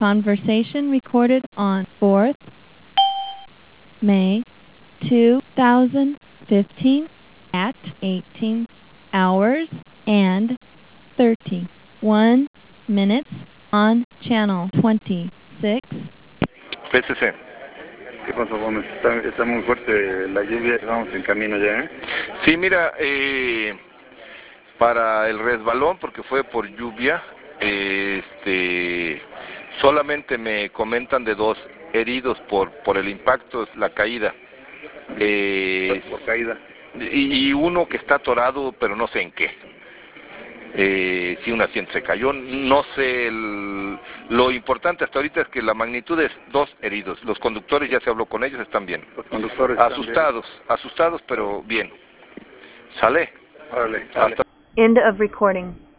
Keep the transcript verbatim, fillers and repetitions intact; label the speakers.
Speaker 1: Conversation recorded on fourth May two thousand fifteen at eighteen hours and thirty-one minutes on channel twenty-six.
Speaker 2: P C C.
Speaker 3: ¿Qué pasó, Gómez? Está, está muy fuerte la lluvia, vamos en camino ya, ¿eh?
Speaker 2: Sí, mira, eh, para el resbalón, porque fue por lluvia, eh, este, solamente me comentan de dos heridos por, por el impacto, la caída. Eh,
Speaker 3: Por caída.
Speaker 2: y, y uno que está atorado, pero no sé en qué. Eh, si un asiento se cayó, no sé, el, lo importante hasta ahorita es que la magnitud es dos heridos. Los conductores, ya se habló con ellos, están bien.
Speaker 3: Los conductores
Speaker 2: asustados,
Speaker 3: están bien.
Speaker 2: asustados, pero bien. ¿Sale?
Speaker 3: Órale,
Speaker 2: Hasta
Speaker 1: End of recording.